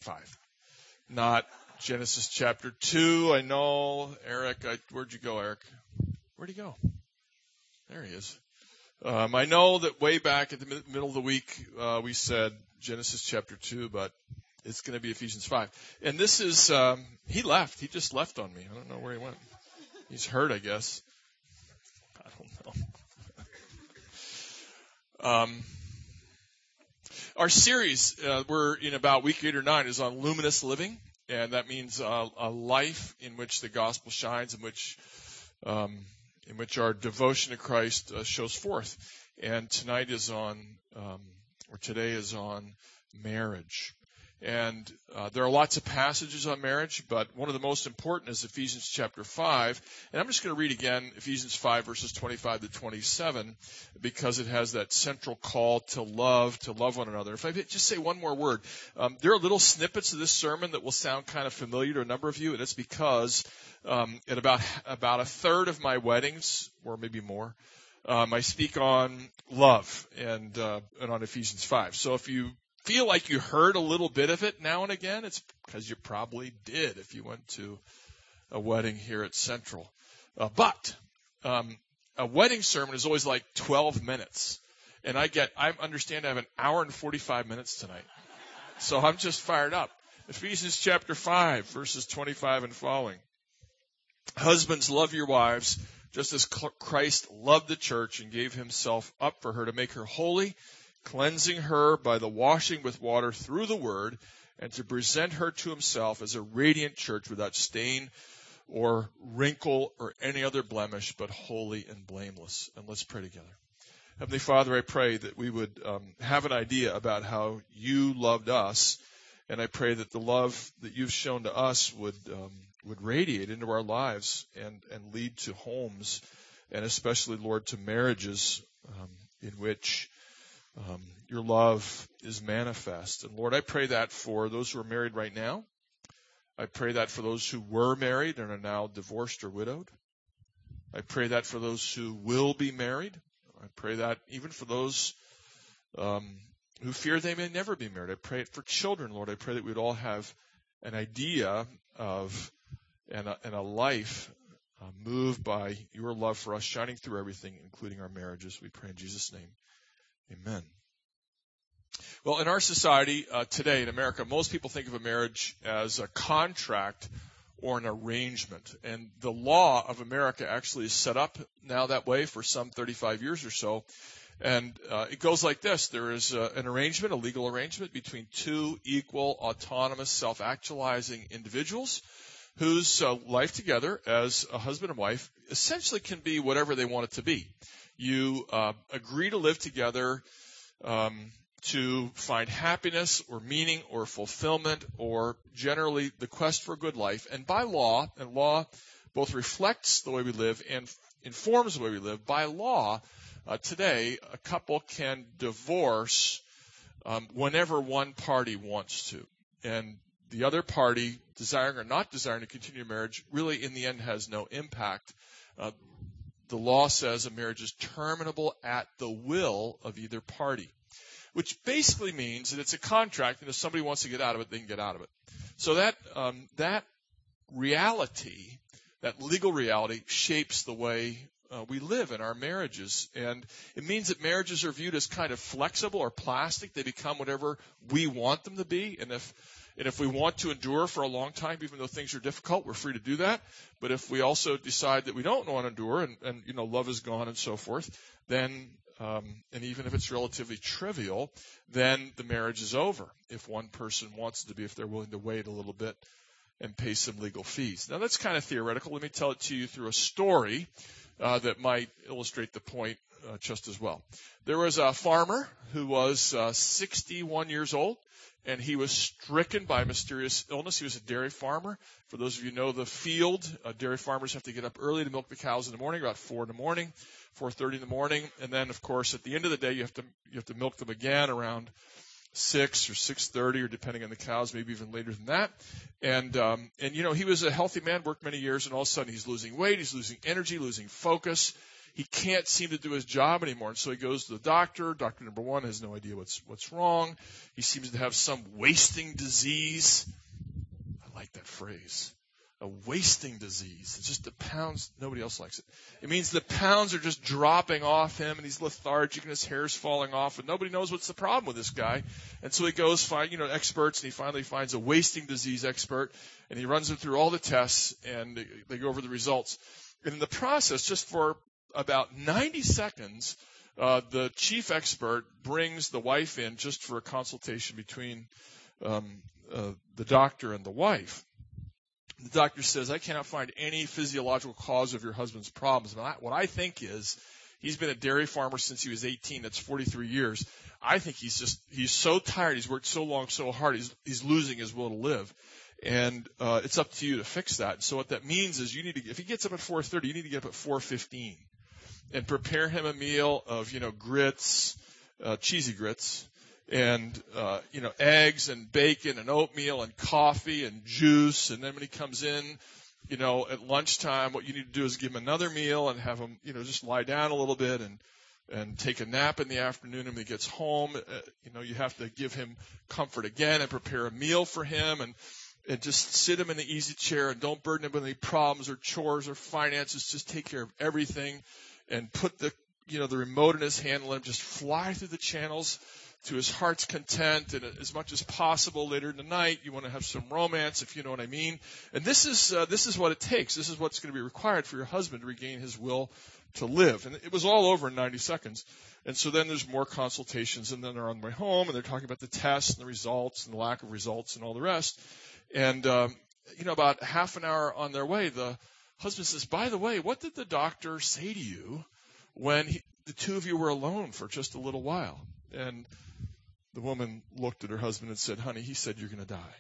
5. Not Genesis chapter 2. I know, Eric, where'd you go, Eric? Where'd he go? There he is. I know that way back at the middle of the week, we said Genesis chapter 2, but it's going to be Ephesians 5. And this is, he left. He just left on me. I don't know where he went. He's hurt, I guess. I don't know. Our series, we're in about week 8 or 9, is on luminous living. And that means a life in which the gospel shines, in which our devotion to Christ shows forth. And tonight is on, or today is on marriage. And there are lots of passages on marriage, but one of the most important is Ephesians chapter 5. And I'm just going to read again Ephesians 5 verses 25 to 27 because it has that central call to love one another. If I just say one more word, there are little snippets of this sermon that will sound kind of familiar to a number of you, and it's because at about a third of my weddings, or maybe more, I speak on love and on Ephesians 5. So if you feel like you heard a little bit of it now and again, it's because you probably did if you went to a wedding here at Central. But a wedding sermon is always like 12 minutes. And I understand I have an hour and 45 minutes tonight. So I'm just fired up. Ephesians chapter 5, verses 25 and following. Husbands, love your wives, just as Christ loved the church and gave himself up for her to make her holy, cleansing her by the washing with water through the word, and to present her to himself as a radiant church without stain or wrinkle or any other blemish, but holy and blameless. And let's pray together. Heavenly Father, I pray that we would have an idea about how you loved us, and I pray that the love that you've shown to us would radiate into our lives and lead to homes, and especially, Lord, to marriages in which your love is manifest. And Lord, I pray that for those who are married right now. I pray that for those who were married and are now divorced or widowed. I pray that for those who will be married. I pray that even for those who fear they may never be married. I pray it for children, Lord. I pray that we would all have an idea of and a life moved by your love for us, shining through everything, including our marriages. We pray in Jesus' name. Amen. Well, in our society today in America, most people think of a marriage as a contract or an arrangement. And the law of America actually is set up now that way for some 35 years or so. And it goes like this. There is an arrangement, a legal arrangement between two equal, autonomous, self-actualizing individuals whose life together as a husband and wife essentially can be whatever they want it to be. You agree to live together to find happiness or meaning or fulfillment or generally the quest for a good life. And by law, and law both reflects the way we live and informs the way we live, by law, today a couple can divorce whenever one party wants to. And the other party, desiring or not desiring to continue marriage, really in the end has no impact. The law says a marriage is terminable at the will of either party, which basically means that it's a contract, and if somebody wants to get out of it, they can get out of it. So that reality, that legal reality, shapes the way we live in our marriages. And it means that marriages are viewed as kind of flexible or plastic. They become whatever we want them to be. And if we want to endure for a long time, even though things are difficult, we're free to do that. But if we also decide that we don't want to endure and love is gone and so forth, then and even if it's relatively trivial, then the marriage is over if one person wants it to be, if they're willing to wait a little bit and pay some legal fees. Now, that's kind of theoretical. Let me tell it to you through a story that might illustrate the point just as well. There was a farmer who was 61 years old, and he was stricken by mysterious illness. He was a dairy farmer. For those of you who know the field, dairy farmers have to get up early to milk the cows in the morning, about 4 in the morning. 4:30 in the morning, and then, of course, at the end of the day, you have to milk them again around 6 or 6:30, or depending on the cows, maybe even later than that. And he was a healthy man, worked many years, and all of a sudden he's losing weight, he's losing energy, losing focus. he can't seem to do his job anymore. And so he goes to the doctor. Doctor number one has no idea what's wrong. He seems to have some wasting disease. I like that phrase. A wasting disease. It's just the pounds, nobody else likes it. It means the pounds are just dropping off him, and he's lethargic, and his hair's falling off, and nobody knows what's the problem with this guy. And so he goes find, experts, and he finally finds a wasting disease expert, and he runs him through all the tests, and they go over the results. And in the process, just for about 90 seconds, the chief expert brings the wife in just for a consultation between the doctor and the wife. The doctor says, I cannot find any physiological cause of your husband's problems. What I think is he's been a dairy farmer since he was 18. That's 43 years. I think he's so tired. He's worked so long, so hard. He's losing his will to live. And it's up to you to fix that. So what that means is if he gets up at 4:30, you need to get up at 4:15 and prepare him a meal of, grits, cheesy grits, and eggs and bacon and oatmeal and coffee and juice. And then when he comes in, at lunchtime, what you need to do is give him another meal and have him, just lie down a little bit and take a nap in the afternoon. And when he gets home, you have to give him comfort again and prepare a meal for him and just sit him in the easy chair and don't burden him with any problems or chores or finances. Just take care of everything and put the remote in his hand and let him just fly through the channels to his heart's content, and as much as possible later in the night, you want to have some romance, if you know what I mean. And this is what it takes. This is what's going to be required for your husband to regain his will to live. And it was all over in 90 seconds. And so then there's more consultations, and then they're on their way home, and they're talking about the tests and the results and the lack of results and all the rest. And, about half an hour on their way, the husband says, by the way, what did the doctor say to you when the two of you were alone for just a little while? And the woman looked at her husband and said, honey, he said you're going to die.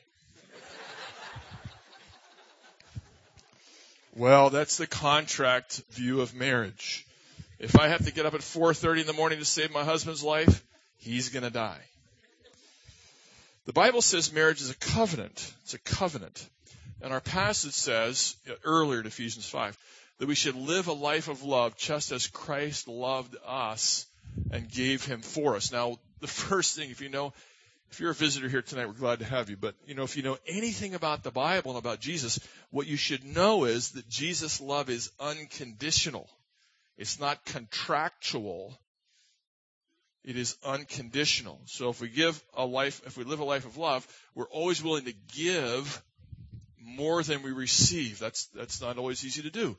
Well, that's the contract view of marriage. If I have to get up at 4:30 in the morning to save my husband's life, he's going to die. The Bible says marriage is a covenant. It's a covenant. And our passage says, earlier in Ephesians 5, that we should live a life of love just as Christ loved us and gave him for us. Now, the first thing, if you're a visitor here tonight, we're glad to have you. But, if you know anything about the Bible and about Jesus, what you should know is that Jesus' love is unconditional. It's not contractual. It is unconditional. So if we live a life of love, we're always willing to give more than we receive. That's not always easy to do.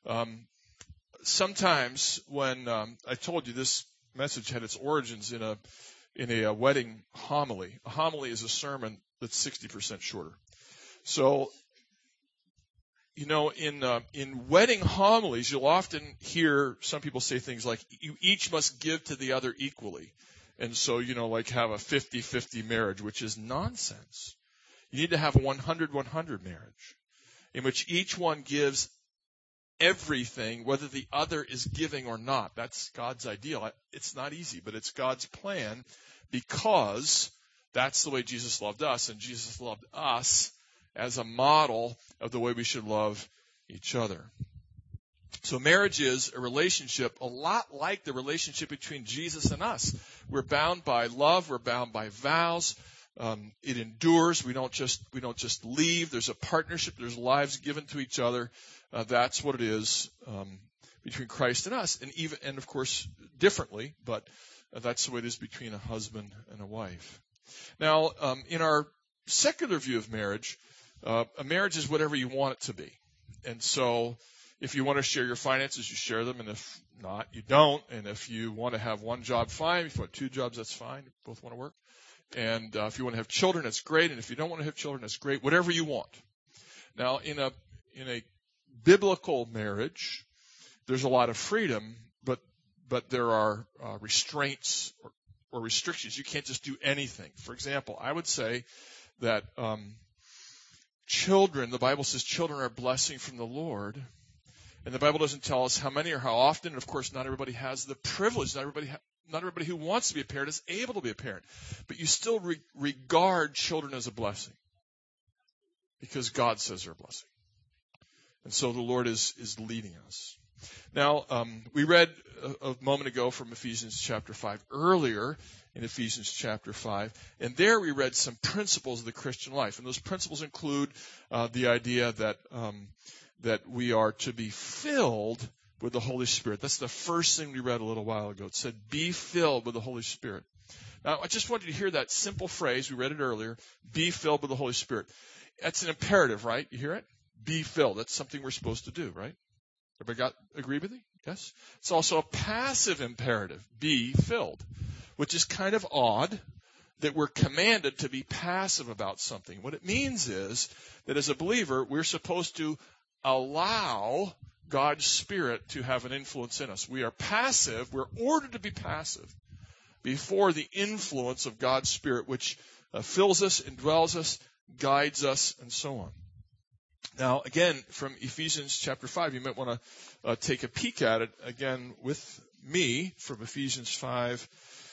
Sometimes when I told you this message had its origins in a wedding homily. A homily is a sermon that's 60% shorter. So, in wedding homilies, you'll often hear some people say things like, you each must give to the other equally. And so, have a 50-50 marriage, which is nonsense. You need to have a 100-100 marriage in which each one gives everything, whether the other is giving or not. That's God's ideal. It's not easy, but it's God's plan because that's the way Jesus loved us, and Jesus loved us as a model of the way we should love each other. So marriage is a relationship a lot like the relationship between Jesus and us. We're bound by love. We're bound by vows. It endures. We don't just leave. There's a partnership. There's lives given to each other. That's what it is between Christ and us, and of course differently, but that's the way it is between a husband and a wife. Now, in our secular view of marriage, a marriage is whatever you want it to be, and so if you want to share your finances, you share them, and if not, you don't. And if you want to have one job, fine. If you want two jobs, that's fine. You both want to work. And if you want to have children, that's great. And if you don't want to have children, that's great. Whatever you want. Now, in a biblical marriage, there's a lot of freedom, but there are restraints or restrictions. You can't just do anything. For example, I would say that children, the Bible says children are a blessing from the Lord. And the Bible doesn't tell us how many or how often. And of course, not everybody has the privilege. Not everybody who wants to be a parent is able to be a parent. But you still regard children as a blessing because God says they're a blessing. And so the Lord is leading us. Now, we read a moment ago from Ephesians chapter 5, earlier in Ephesians chapter 5, and there we read some principles of the Christian life. And those principles include the idea that we are to be filled with the Holy Spirit. That's the first thing we read a little while ago. It said, be filled with the Holy Spirit. Now, I just want you to hear that simple phrase. We read it earlier. Be filled with the Holy Spirit. That's an imperative, right? You hear it? Be filled. That's something we're supposed to do, right? Everybody agree with me? Yes? It's also a passive imperative. Be filled. Which is kind of odd that we're commanded to be passive about something. What it means is that as a believer, we're supposed to allow God's Spirit to have an influence in us. We are passive. We're ordered to be passive before the influence of God's Spirit, which fills us, indwells us, guides us, and so on. Now, again, from Ephesians chapter 5, you might want to take a peek at it again with me from Ephesians 5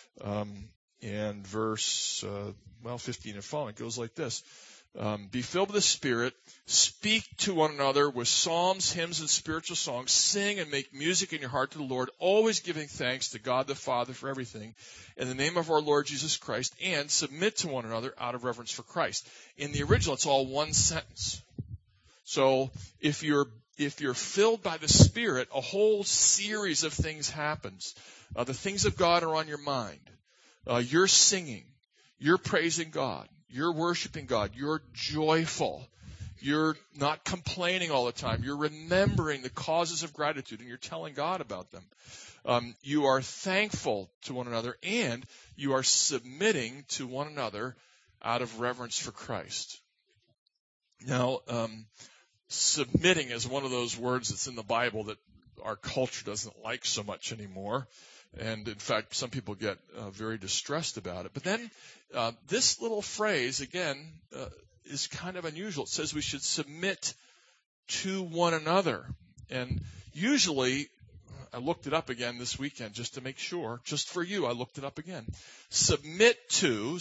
and verse 15 and following. It goes like this. Be filled with the Spirit, speak to one another with psalms, hymns, and spiritual songs, sing and make music in your heart to the Lord, always giving thanks to God the Father for everything, in the name of our Lord Jesus Christ, and submit to one another out of reverence for Christ. In the original, it's all one sentence. So if you're filled by the Spirit, a whole series of things happens. The things of God are on your mind. You're singing. You're praising God. You're worshiping God. You're joyful. You're not complaining all the time. You're remembering the causes of gratitude, and you're telling God about them. You are thankful to one another, and you are submitting to one another out of reverence for Christ. Now, submitting is one of those words that's in the Bible that our culture doesn't like so much anymore. And in fact, some people get very distressed about it. But then this little phrase, again, is kind of unusual. It says we should submit to one another. And usually, I looked it up again this weekend just to make sure. Just for you, I looked it up again. Submit to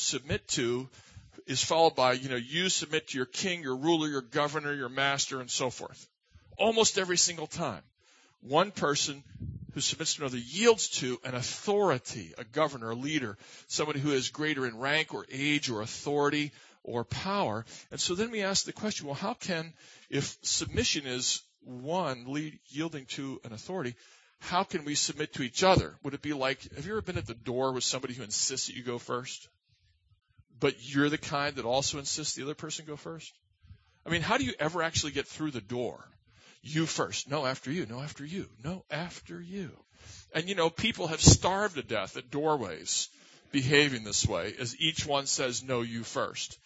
is followed by, you submit to your king, your ruler, your governor, your master, and so forth. Almost every single time. One person who submits to another yields to an authority, a governor, a leader, somebody who is greater in rank or age or authority or power. And so then we ask the question, well, how can, if submission is one yielding to an authority, how can we submit to each other? Would it be like, have you ever been at the door with somebody who insists that you go first? But you're the kind that also insists the other person go first? I mean, how do you ever actually get through the door? You first. No, after you. No, after you. No, after you. And people have starved to death at doorways behaving this way as each one says, no, you first.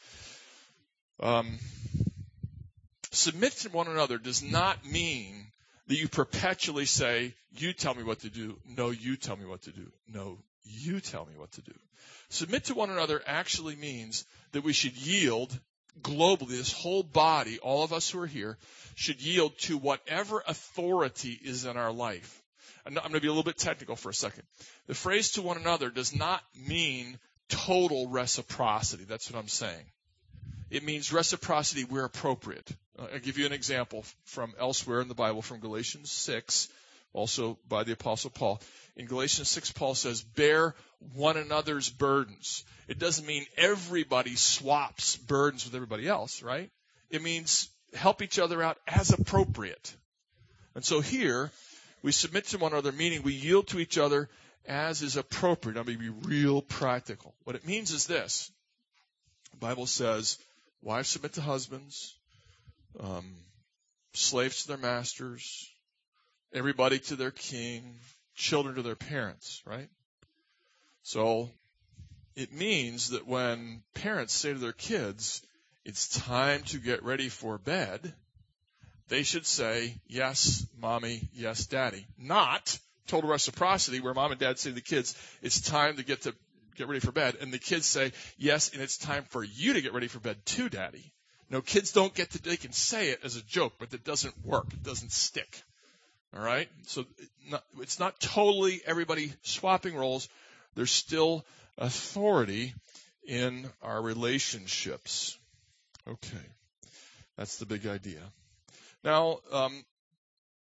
Submit to one another does not mean that you perpetually say, you tell me what to do. No, you tell me what to do. No, you tell me what to do. Submit to one another actually means that we should yield globally, this whole body, all of us who are here, should yield to whatever authority is in our life. I'm going to be a little bit technical for a second. The phrase to one another does not mean total reciprocity. That's what I'm saying. It means reciprocity where appropriate. I'll give you an example from elsewhere in the Bible, from Galatians 6, also by the Apostle Paul. In Galatians 6, Paul says, bear one another's burdens. It doesn't mean everybody swaps burdens with everybody else, right? It means help each other out as appropriate. And so here, we submit to one another, meaning we yield to each other as is appropriate. I'm going to be real practical. What it means is this. The Bible says, wives submit to husbands, slaves to their masters, everybody to their king, children to their parents, right? So it means that when parents say to their kids, it's time to get ready for bed, they should say, yes, mommy, yes, daddy. Not total reciprocity where mom and dad say to the kids, it's time to get ready for bed. And the kids say, yes, and it's time for you to get ready for bed too, daddy. No, kids don't they can say it as a joke, but it doesn't work. It doesn't stick. All right? So it's not totally everybody swapping roles. There's still authority in our relationships. Okay. That's the big idea. Now,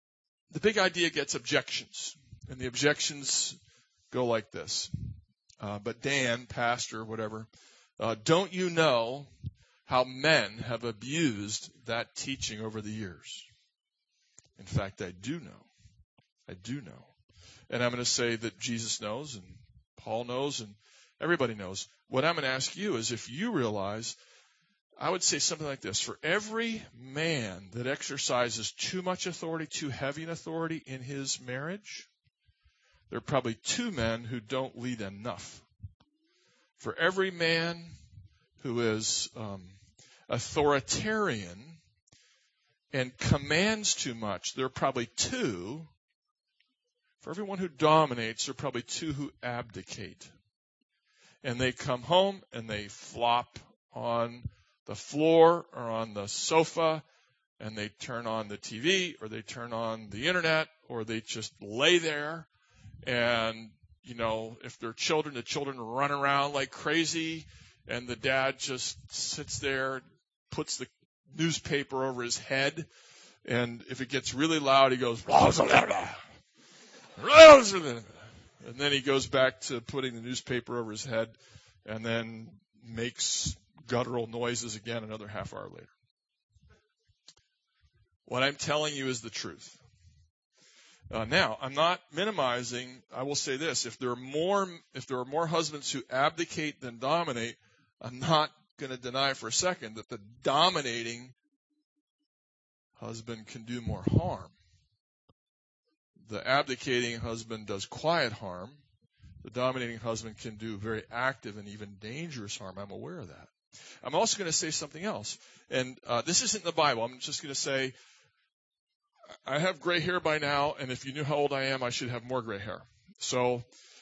the big idea gets objections, and the objections go like this. But Dan, pastor, whatever, don't you know how men have abused that teaching over the years? In fact, I do know. I do know. And I'm going to say that Jesus knows, and Paul knows, and everybody knows. What I'm going to ask you is if you realize, I would say something like this. For every man that exercises too much authority, too heavy an authority in his marriage, there are probably 2 men who don't lead enough. For every man who is authoritarian and commands too much, there are probably 2. For everyone who dominates, there are probably 2 who abdicate. And they come home and they flop on the floor or on the sofa, and they turn on the TV or they turn on the internet, or they just lay there. And, if they're children, the children run around like crazy, and the dad just sits there, puts the newspaper over his head, and if it gets really loud, he goes, and then he goes back to putting the newspaper over his head, and then makes guttural noises again another half hour later. What I'm telling you is the truth. Now, I'm not minimizing. I will say this: if there are more husbands who abdicate than dominate, I'm not going to deny for a second that the dominating husband can do more harm. The abdicating husband does quiet harm. The dominating husband can do very active and even dangerous harm. I'm aware of that. I'm also going to say something else. And this isn't in the Bible. I'm just going to say, I have gray hair by now, and if you knew how old I am, I should have more gray hair. So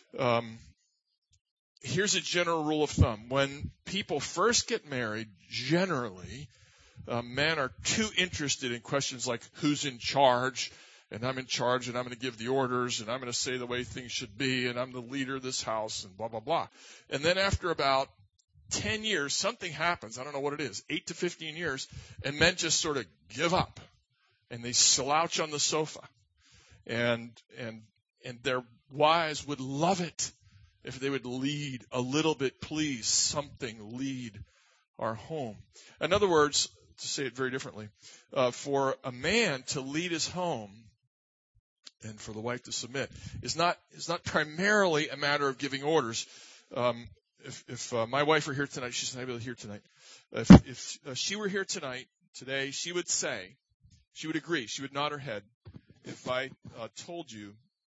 here's a general rule of thumb. When people first get married, generally, men are too interested in questions like who's in charge, and I'm in charge, and I'm going to give the orders, and I'm going to say the way things should be, and I'm the leader of this house, and blah, blah, blah. And then after about 10 years, something happens. I don't know what it is, 8 to 15 years, and men just sort of give up, and they slouch on the sofa. And their wives would love it if they would lead a little bit, please, something lead our home. In other words, to say it very differently, for a man to lead his home and for the wife to submit is not primarily a matter of giving orders. If my wife were here tonight, she's not able to hear tonight. If she were here today, she would say, she would agree, she would nod her head if I told you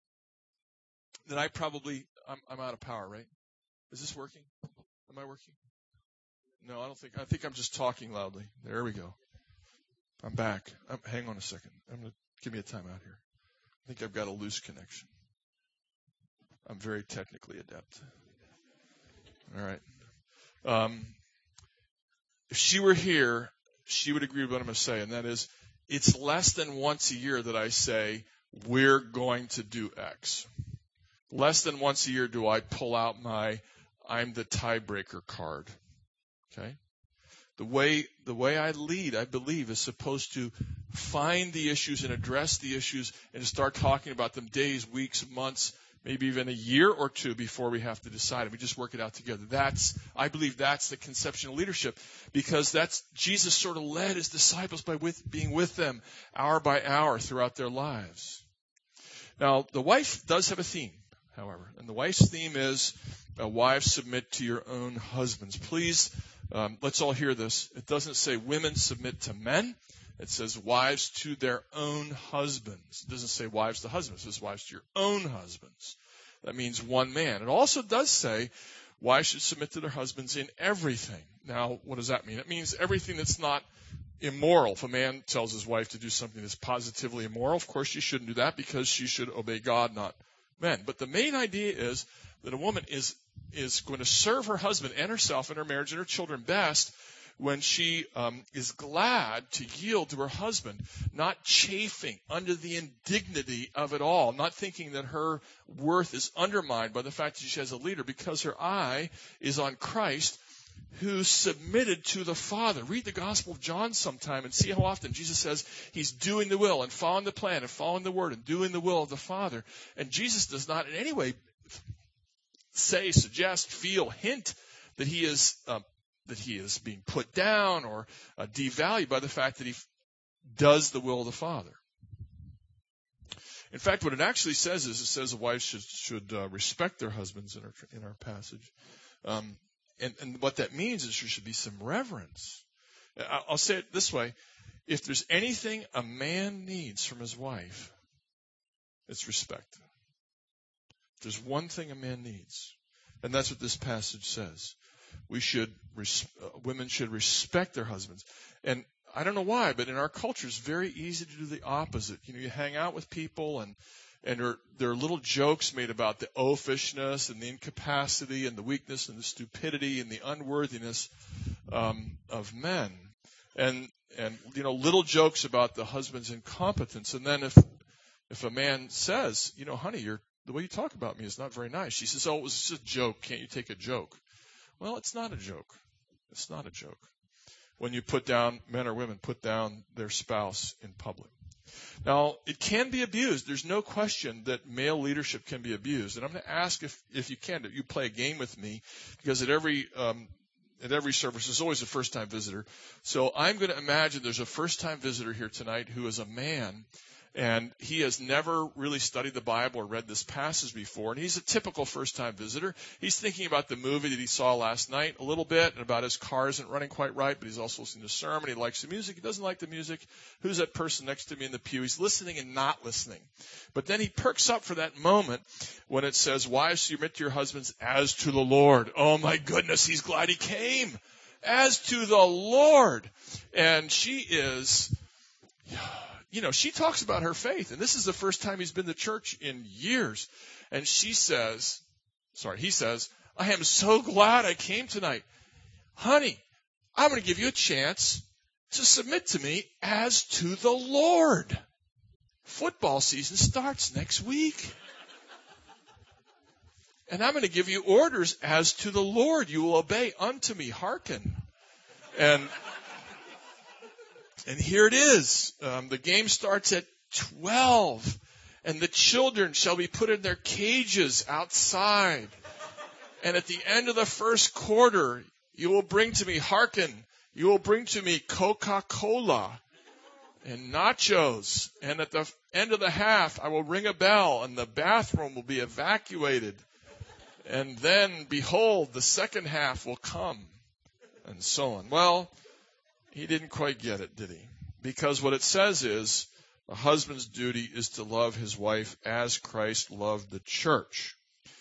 that I'm out of power, right? Is this working? Am I working? No, I think I'm just talking loudly. There we go. I'm back. Hang on a second. Give me a time out here. I think I've got a loose connection. I'm very technically adept. All right. If she were here, she would agree with what I'm going to say, and that is, it's less than once a year that I say, we're going to do X. Less than once a year do I pull out my I'm the tiebreaker card. Okay? The way I lead, I believe, is supposed to find the issues and address the issues and start talking about them days, weeks, months, maybe even a year or 2 before we have to decide. We just work it out together. I believe that's the conception of leadership, because Jesus sort of led his disciples by being with them hour by hour throughout their lives. Now, the wife does have a theme, however, and the wife's theme is, wives, submit to your own husbands. Please, let's all hear this. It doesn't say women submit to men. It says wives to their own husbands. It doesn't say wives to husbands. It says wives to your own husbands. That means one man. It also does say wives should submit to their husbands in everything. Now, what does that mean? It means everything that's not immoral. If a man tells his wife to do something that's positively immoral, of course she shouldn't do that, because she should obey God, not men. But the main idea is that a woman is going to serve her husband and herself and her marriage and her children best when she is glad to yield to her husband, not chafing under the indignity of it all, not thinking that her worth is undermined by the fact that she has a leader, because her eye is on Christ, who submitted to the Father. Read the Gospel of John sometime and see how often Jesus says he's doing the will and following the plan and following the word and doing the will of the Father. And Jesus does not in any way say, suggest, feel, hint that he is being put down or devalued by the fact that he does the will of the Father. In fact, what it actually says is, it says the wives should respect their husbands in our passage. And what that means is there should be some reverence. I'll say it this way. If there's anything a man needs from his wife, it's respect. If there's one thing a man needs, and that's what this passage says. Women should respect their husbands. And I don't know why, but in our culture, it's very easy to do the opposite. You hang out with people and there are little jokes made about the oafishness and the incapacity and the weakness and the stupidity and the unworthiness of men. And little jokes about the husband's incompetence. And then if a man says, honey, the way you talk about me is not very nice. She says, oh, it was just a joke. Can't you take a joke? Well, it's not a joke. It's not a joke. When you men or women put down their spouse in public. Now, it can be abused. There's no question that male leadership can be abused. And I'm going to ask if you can, that you play a game with me, because at every service there's always a first-time visitor. So I'm going to imagine there's a first-time visitor here tonight who is a man, and he has never really studied the Bible or read this passage before, and he's a typical first-time visitor. He's thinking about the movie that he saw last night a little bit, and about his car isn't running quite right, but he's also listening to a sermon. He likes the music. He doesn't like the music. Who's that person next to me in the pew? He's listening and not listening. But then he perks up for that moment when it says, wives, submit to your husbands as to the Lord. Oh my goodness, he's glad he came. As to the Lord. And she is... she talks about her faith, and this is the first time he's been to church in years. And he says, I am so glad I came tonight. Honey, I'm going to give you a chance to submit to me as to the Lord. Football season starts next week. And I'm going to give you orders as to the Lord. You will obey unto me. Hearken. And here it is. The game starts at 12. And the children shall be put in their cages outside. And at the end of the first quarter, you will bring to me, hearken, you will bring to me Coca-Cola and nachos. And at the end of the half, I will ring a bell and the bathroom will be evacuated. And then, behold, the second half will come. And so on. Well, he didn't quite get it, did he? Because what it says is, a husband's duty is to love his wife as Christ loved the church.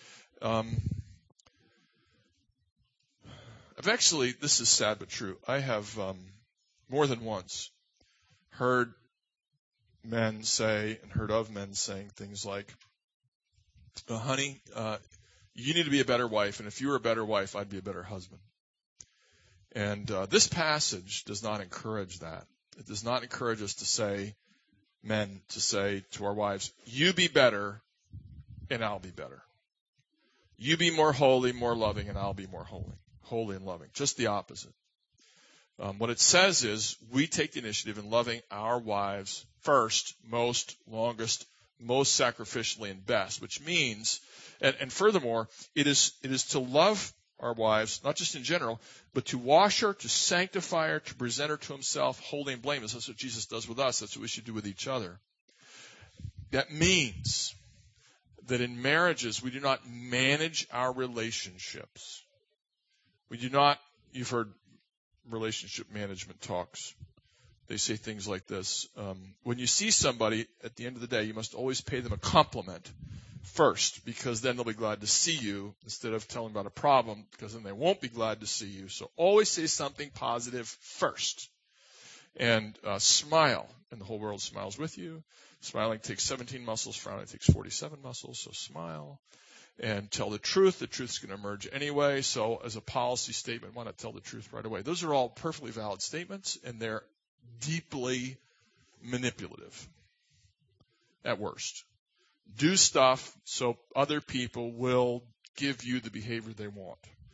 This is sad but true. I have more than once heard men say and heard of men saying things like, honey, you need to be a better wife, and if you were a better wife, I'd be a better husband. And this passage does not encourage that. It does not encourage us to say, men, to say to our wives, you be better and I'll be better. You be more holy, more loving, and I'll be more holy and loving. Just the opposite. What it says is we take the initiative in loving our wives first, most, longest, most sacrificially and best, which means, and furthermore, it is to love our wives, not just in general, but to wash her, to sanctify her, to present her to himself holy and blameless. That's what Jesus does with us. That's what we should do with each other. That means that in marriages, we do not manage our relationships. We do not, you've heard relationship management talks. They say things like this. When you see somebody, at the end of the day, you must always pay them a compliment first, because then they'll be glad to see you instead of telling about a problem, because then they won't be glad to see you. So always say something positive first. And smile, and the whole world smiles with you. Smiling takes 17 muscles, frowning takes 47 muscles, so smile. And tell the truth. The truth's going to emerge anyway, so as a policy statement, why not tell the truth right away? Those are all perfectly valid statements, and they're deeply manipulative at worst. Do stuff so other people will give you the behavior they want.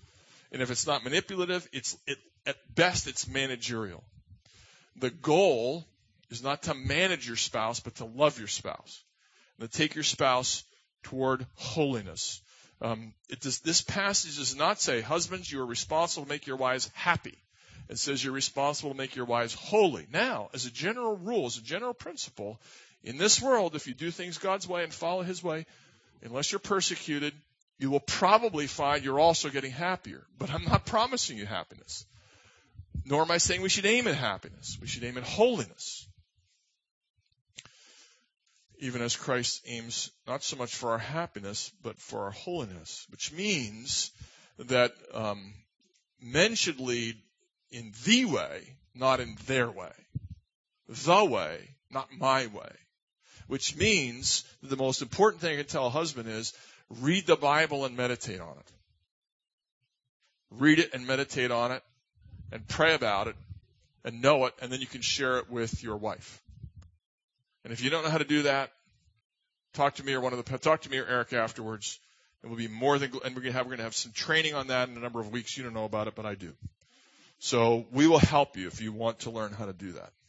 And if it's not manipulative, at best it's managerial. The goal is not to manage your spouse, but to love your spouse. And to take your spouse toward holiness. This passage does not say, husbands, you are responsible to make your wives happy. It says you're responsible to make your wives holy. Now, as a general rule, as a general principle, in this world, if you do things God's way and follow His way, unless you're persecuted, you will probably find you're also getting happier. But I'm not promising you happiness. Nor am I saying we should aim at happiness. We should aim at holiness. Even as Christ aims not so much for our happiness, but for our holiness, which means that men should lead in the way, not in their way. The way, not my way. Which means that the most important thing I can tell a husband is read the Bible and meditate on it. Read it and meditate on it and pray about it and know it, and then you can share it with your wife. And if you don't know how to do that, talk to me or Eric afterwards, and we'll be more than. And we're going to have some training on that in a number of weeks. You don't know about it, but I do. So we will help you if you want to learn how to do that.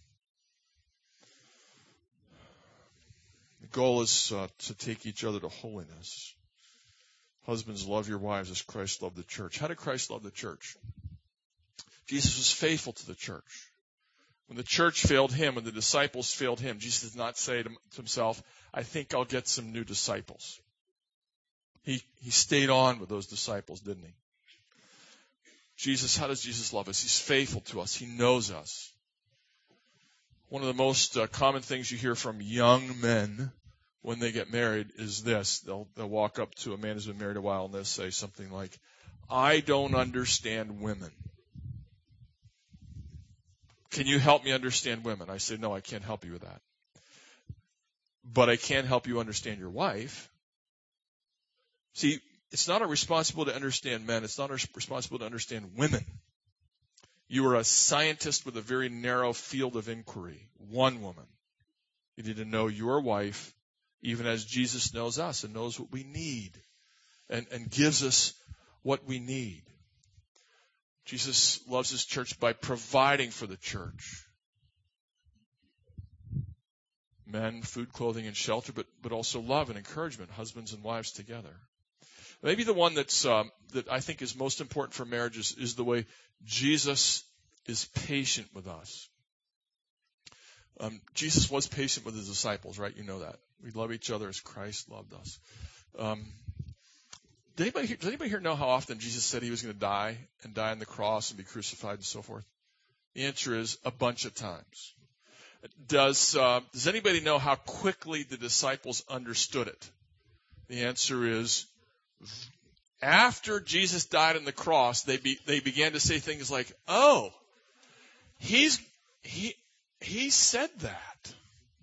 The goal is to take each other to holiness. Husbands, love your wives as Christ loved the church. How did Christ love the church? Jesus was faithful to the church. When the church failed him, when the disciples failed him, Jesus did not say to himself, I think I'll get some new disciples. He stayed on with those disciples, didn't he? How does Jesus love us? He's faithful to us. He knows us. One of the most common things you hear from young men when they get married is this. They'll walk up to a man who's been married a while and they'll say something like, I don't understand women. Can you help me understand women? I say, no, I can't help you with that. But I can help you understand your wife. See, it's not our responsibility to understand men. It's not our responsibility to understand women. You are a scientist with a very narrow field of inquiry. One woman. You need to know your wife, even as Jesus knows us and knows what we need and gives us what we need. Jesus loves his church by providing for the church. Men, food, clothing, and shelter, but also love and encouragement, husbands and wives together. Maybe the one that I think is most important for marriages is the way Jesus is patient with us. Jesus was patient with his disciples, right? You know that. We love each other as Christ loved us. Does anybody here know how often Jesus said he was going to die on the cross and be crucified and so forth? The answer is a bunch of times. Does anybody know how quickly the disciples understood it? The answer is after Jesus died on the cross, they began to say things like, "Oh, he said that."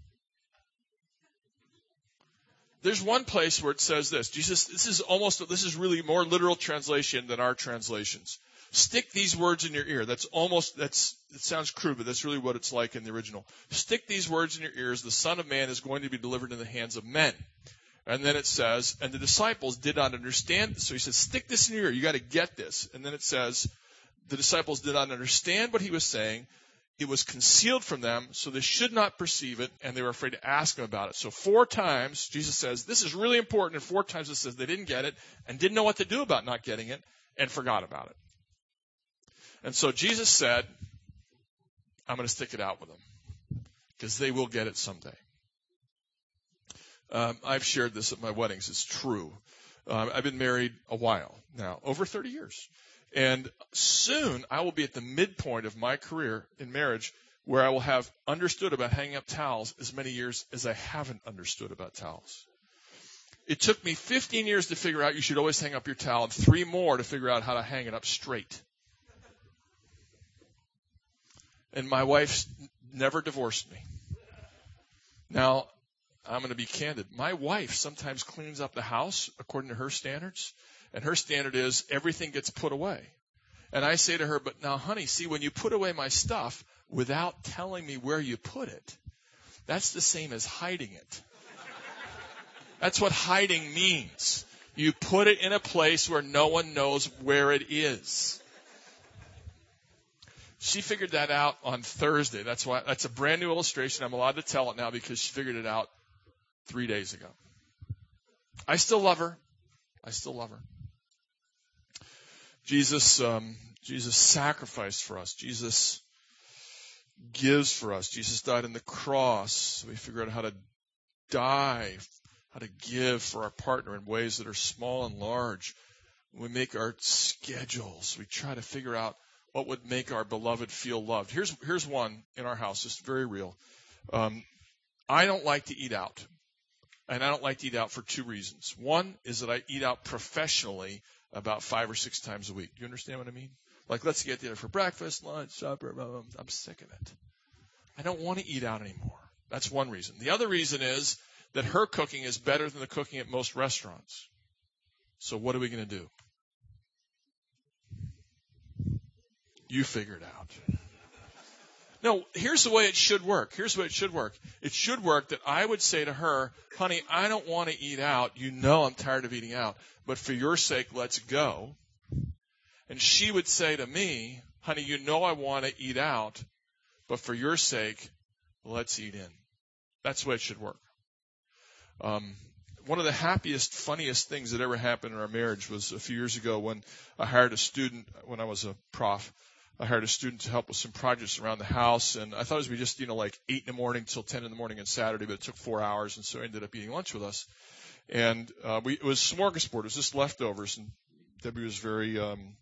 There's one place where it says this. This is really more literal translation than our translations. Stick these words in your ear. It sounds crude, but that's really what it's like in the original. Stick these words in your ears. The Son of Man is going to be delivered in the hands of men. And then it says, and the disciples did not understand this. So he says, stick this in your ear. You got to get this. And then it says, the disciples did not understand what he was saying. It was concealed from them, so they should not perceive it, and they were afraid to ask him about it. So 4 times, Jesus says, this is really important, and 4 times it says they didn't get it, and didn't know what to do about not getting it, and forgot about it. And so Jesus said, I'm going to stick it out with them, because they will get it someday. I've shared this at my weddings. It's true. I've been married a while now, over 30 years. And soon I will be at the midpoint of my career in marriage where I will have understood about hanging up towels as many years as I haven't understood about towels. It took me 15 years to figure out you should always hang up your towel and 3 more to figure out how to hang it up straight. And my wife never divorced me. Now, I'm going to be candid. My wife sometimes cleans up the house according to her standards. And her standard is everything gets put away. And I say to her, but now, honey, see, when you put away my stuff without telling me where you put it, that's the same as hiding it. That's what hiding means. You put it in a place where no one knows where it is. She figured that out on Thursday. That's a brand new illustration. I'm allowed to tell it now because she figured it out 3 days ago. I still love her. Jesus sacrificed for us. Jesus gives for us. Jesus died on the cross. We figure out how to die, how to give for our partner in ways that are small and large. We make our schedules. We try to figure out what would make our beloved feel loved. Here's one in our house, just very real. I don't like to eat out. And I don't like to eat out for 2 reasons. One is that I eat out professionally about 5 or 6 times a week. Do you understand what I mean? Like, let's get together for breakfast, lunch, supper, blah, blah, blah. I'm sick of it. I don't want to eat out anymore. That's one reason. The other reason is that her cooking is better than the cooking at most restaurants. So what are we going to do? You figure it out. No, here's the way it should work. It should work that I would say to her, honey, I don't want to eat out. You know I'm tired of eating out. But for your sake, let's go. And she would say to me, honey, you know I want to eat out. But for your sake, let's eat in. That's the way it should work. One of the happiest, funniest things that ever happened in our marriage was a few years ago when I hired a student, when I was a prof. I hired a student to help with some projects around the house, and I thought it was going to be just, like 8 in the morning till 10 in the morning on Saturday, but it took 4 hours, and so I ended up eating lunch with us. And it was smorgasbord. It was just leftovers, and Debbie was very,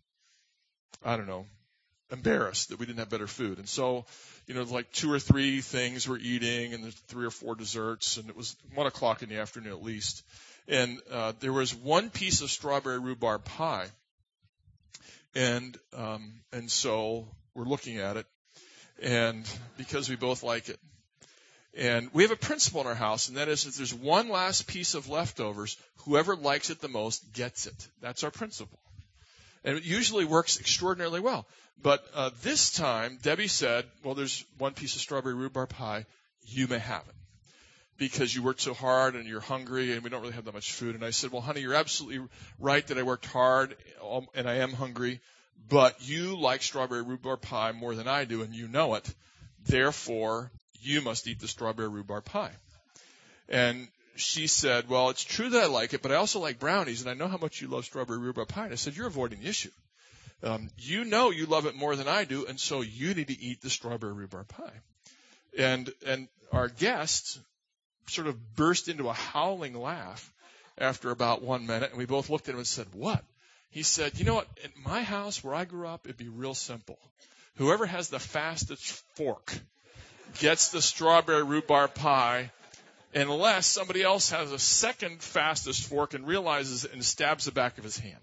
embarrassed that we didn't have better food. And so, like 2 or 3 things we're eating, and there's 3 or 4 desserts, and it was 1 o'clock in the afternoon at least. And there was 1 piece of strawberry rhubarb pie. And so we're looking at it, and because we both like it. And we have a principle in our house, and that is if there's 1 last piece of leftovers, whoever likes it the most gets it. That's our principle. And it usually works extraordinarily well. But this time, Debbie said, well, there's 1 piece of strawberry rhubarb pie. You may have it. Because you worked so hard and you're hungry and we don't really have that much food. And I said, well, honey, you're absolutely right that I worked hard and I am hungry, but you like strawberry rhubarb pie more than I do and you know it. Therefore, you must eat the strawberry rhubarb pie. And she said, well, it's true that I like it, but I also like brownies and I know how much you love strawberry rhubarb pie. And I said, you're avoiding the issue. You know you love it more than I do, and so you need to eat the strawberry rhubarb pie. And our guest sort of burst into a howling laugh after about 1 minute, and we both looked at him and said, what? He said, you know what, at my house where I grew up, it'd be real simple. Whoever has the fastest fork gets the strawberry rhubarb pie, unless somebody else has a second fastest fork and realizes it and stabs the back of his hand.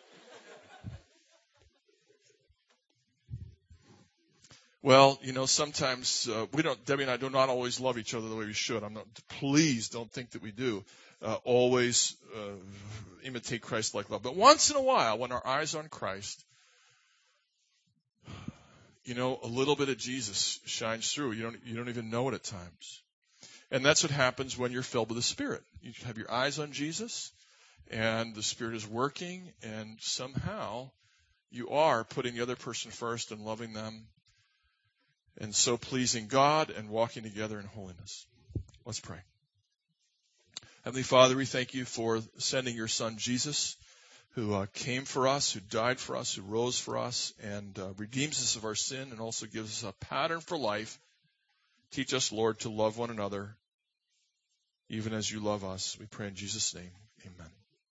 Well, sometimes Debbie and I do not always love each other the way we should. Please don't think that we do. Always imitate Christ-like love. But once in a while, when our eyes are on Christ, a little bit of Jesus shines through. You don't even know it at times. And that's what happens when you're filled with the Spirit. You have your eyes on Jesus, and the Spirit is working, and somehow you are putting the other person first and loving them, and so pleasing God and walking together in holiness. Let's pray. Heavenly Father, we thank you for sending your Son Jesus, who came for us, who died for us, who rose for us, and redeems us of our sin and also gives us a pattern for life. Teach us, Lord, to love one another, even as you love us. We pray in Jesus' name. Amen.